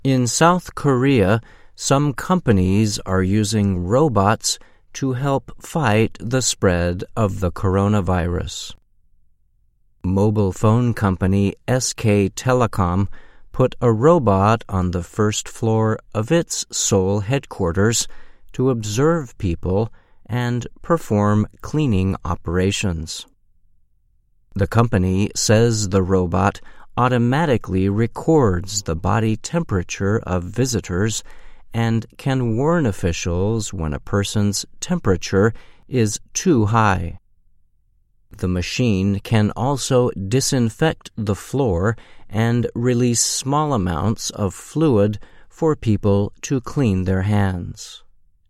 In South Korea, some companies are using robots to help fight the spread of the coronavirus. Mobile phone company SK Telecom put a robot on the first floor of its Seoul headquarters to observe people and perform cleaning operations. The company says the robot automatically records the body temperature of visitors and can warn officials when a person's temperature is too high. The machine can also disinfect the floor and release small amounts of fluid for people to clean their hands.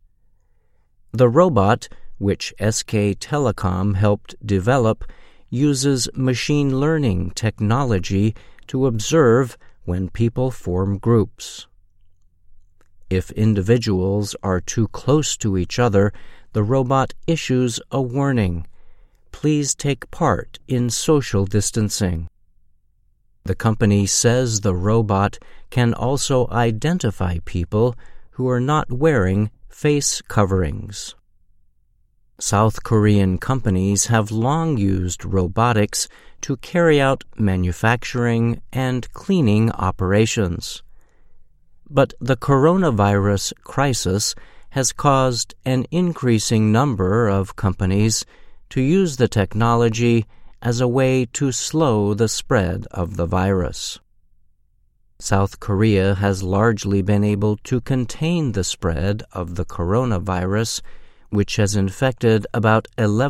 The robot, which SK Telecom helped develop, uses machine learning technology to observe when people form groups. If individuals are too close to each other, the robot issues a warning. Please take part in social distancing. The company says the robot can also identify people who are not wearing face coverings. South Korean companies have long used robotics to carry out manufacturing and cleaning operations. But the coronavirus crisis has caused an increasing number of companies to use the technology as a way to slow the spread of the virus. South Korea has largely been able to contain the spread of the coronavirus, which has infected about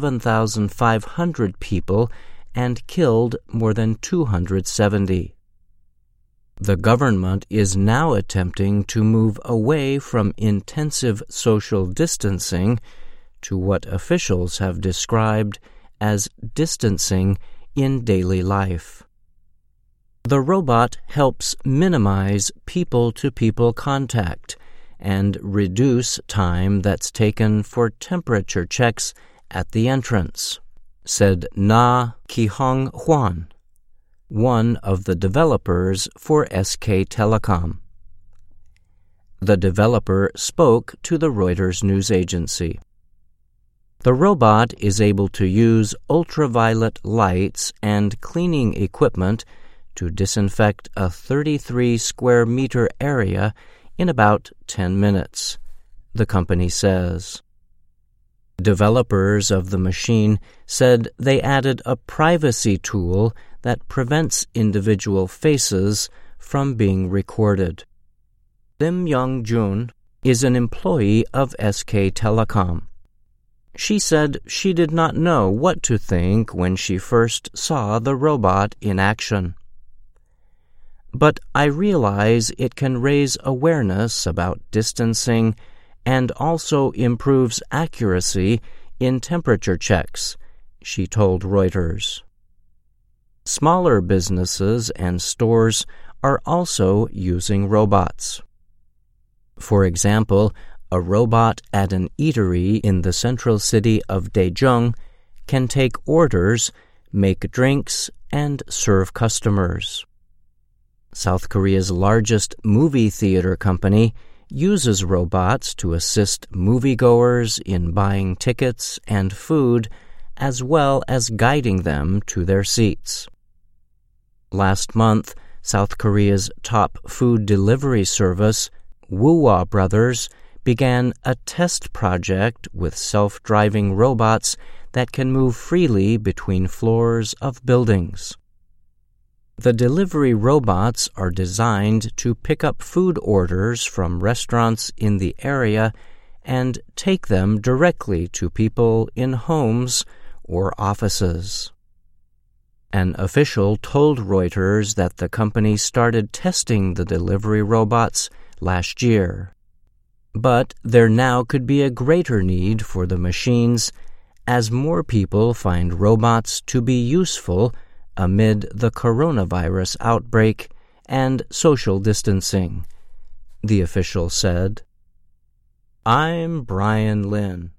11,500 people and killed more than 270. The government is now attempting to move away from intensive social distancing to what officials have described as distancing in daily life. The robot helps minimize people-to-people contact and reduce time that's taken for temperature checks at the entrance, said Na Ki-hong Hwan, one of the developers for SK Telecom. The developer spoke to the Reuters news agency. The robot is able to use ultraviolet lights and cleaning equipment to disinfect a 33-square-meter area in about 10 minutes, the company says. Developers of the machine said they added a privacy tool that prevents individual faces from being recorded. Lim Young-jun is an employee of SK Telecom. She said she did not know what to think when she first saw the robot in action. But I realize it can raise awareness about distancing and also improves accuracy in temperature checks, she told Reuters. Smaller businesses and stores are also using robots. For example, a robot at an eatery in the central city of Daejeon can take orders, make drinks, and serve customers. South Korea's largest movie theater company uses robots to assist moviegoers in buying tickets and food, as well as guiding them to their seats. Last month, South Korea's top food delivery service, Woowa Brothers, began a test project with self-driving robots that can move freely between floors of buildings. The delivery robots are designed to pick up food orders from restaurants in the area and take them directly to people in homes or offices. An official told Reuters that the company started testing the delivery robots last year. But there now could be a greater need for the machines as more people find robots to be useful amid the coronavirus outbreak and social distancing, the official said. I'm Brian Lynn.